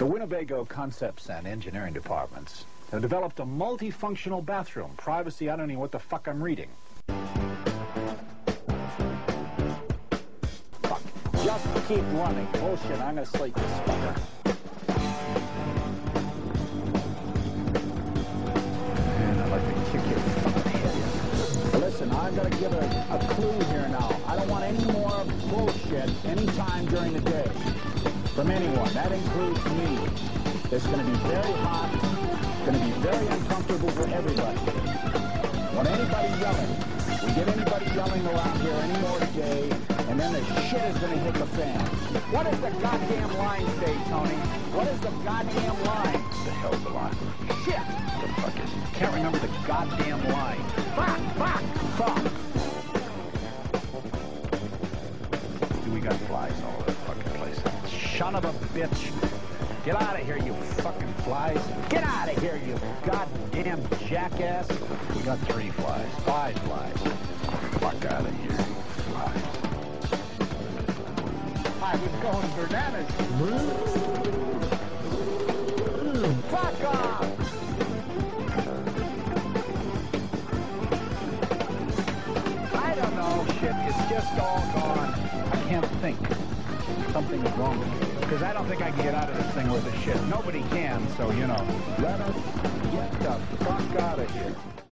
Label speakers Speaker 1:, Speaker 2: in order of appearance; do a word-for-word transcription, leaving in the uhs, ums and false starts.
Speaker 1: The Winnebago Concepts and Engineering Departments have developed a multifunctional bathroom. Privacy, I don't know what the fuck I'm reading. Fuck. Just keep running. Bullshit, I'm gonna sleep this fucker. Man, I'd like to kick your fucking head in. Listen, I'm gonna give a, a clue here now. I don't want any more bullshit anytime during the day from anyone. That includes me. It's going to be very hot. It's going to be very uncomfortable for everybody. Want anybody yelling? We get anybody yelling around here anymore today, and then the shit is going to hit the fan. What does the goddamn line say, Tony? What is the goddamn line? The hell's the line? Shit! What the fuck is it? Can't remember the goddamn line. Fuck! Fuck! Fuck! We got flies all over the fucking place. Son of a bitch. Get out of here, you fucking flies. Get out of here, you goddamn jackass. We got three flies. Five flies. Fuck out of here, you flies. I was going bananas. Fuck off! I don't know, shit. It's just all gone. I can't think. Something is wrong with me. Because I don't think I can get out of this thing with the shit. Nobody can, so, you know. Let us get the fuck out of here.